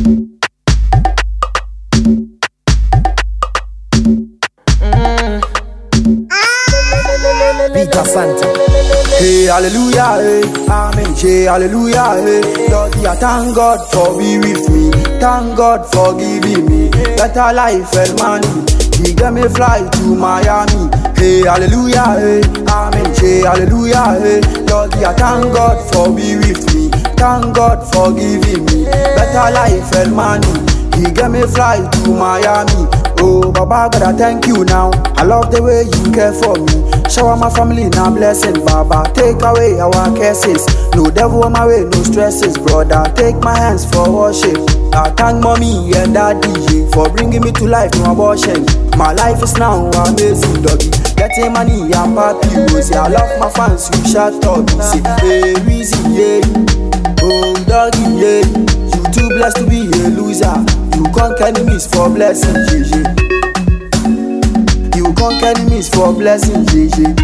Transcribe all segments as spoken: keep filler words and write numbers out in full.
Peter Santa. Hey, hallelujah, hey, amen, hey, hallelujah, hey. Lord, yeah, thank God for be with me. Thank God for giving me better life and money. He gave me fly to Miami. Hey, hallelujah, hey, amen, hey, hallelujah, hey. Lord, yeah, thank God for be with me. Thank God for giving me better life and money. He gave me fly to Miami. Oh, Baba, God, I thank you now. I love the way you care for me. Shower my family now blessing, Baba. Take away our curses. No devil on my way, no stresses, brother. Take my hands for worship. I thank mommy and daddy for bringing me to life, no abortion. My life is now amazing, doggy. Getting money, I'm happy. You say I love my fans, you shut up. Say, hey, Weezy, yeah. Oh, doggy, yeah. You too blessed to be a loser. You conquer enemies for blessing, yeah, yeah. You conquer enemies for blessing, yeah, yeah.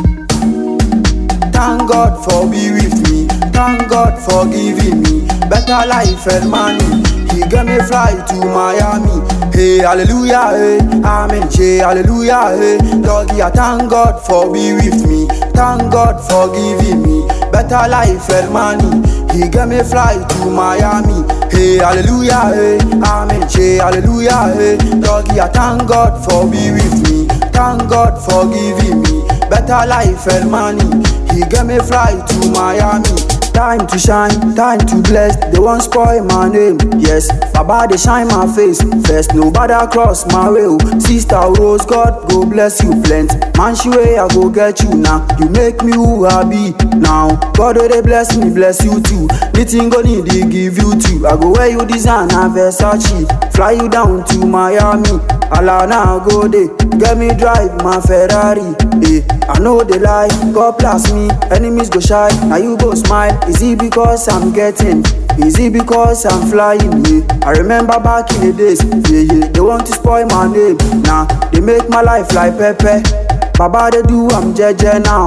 Thank God for be with me. Thank God for giving me better life and money. He gave me fly to Miami. Hey, hallelujah, hey, amen, hey, hallelujah, hey. Lord, yeah, thank God for be with me. Thank God for giving me better life and money. He gave me fly to Miami. Hey, hallelujah, hey, amen, hey, hallelujah, hey. Lord, yeah, thank God for be with me. Thank God for giving me better life and money. He gave me fly to Miami. Time to shine, time to bless. They won't spoil my name. Yes, Baba, they shine my face. First, nobody cross my way. Sister Rose, God go bless you plenty. Man, she way I go get you now. You make me who I be now. God, oh, they bless me, bless you too. Nothing go need they give you too. I go where you design a Versace. Fly you down to Miami. Allah now go there. Get me drive my Ferrari. Eh, I know they lie. God bless me. Enemies go shy. Now you go smile. Is it because I'm getting? Is it because I'm flying? Yeah. I remember back in the days. Yeah, yeah. They want to spoil my name. Nah, they make my life like Pepe. Baba they do, I'm J J now.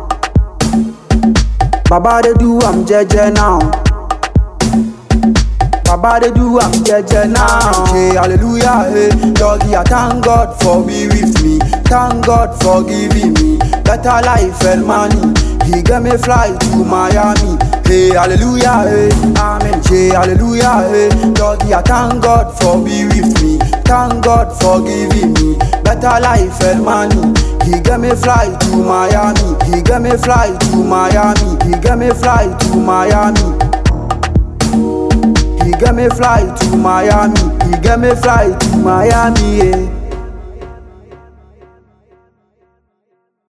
Baba they do, I'm J J now. Baba they do, I'm J J now. Hey, hallelujah, hey. Lord, yeah, thank God for be with me. Thank God for giving me better life and money. He gave me fly to Miami. Hey, hallelujah, hey, amen, hey, hallelujah, hey. Lord, yeah, thank God for be with me. Thank God for giving me better life and money. He gave me fly to Miami. He gave me fly to Miami. He gave me fly to Miami. He gave me fly to Miami. He gave me fly to Miami, yeah.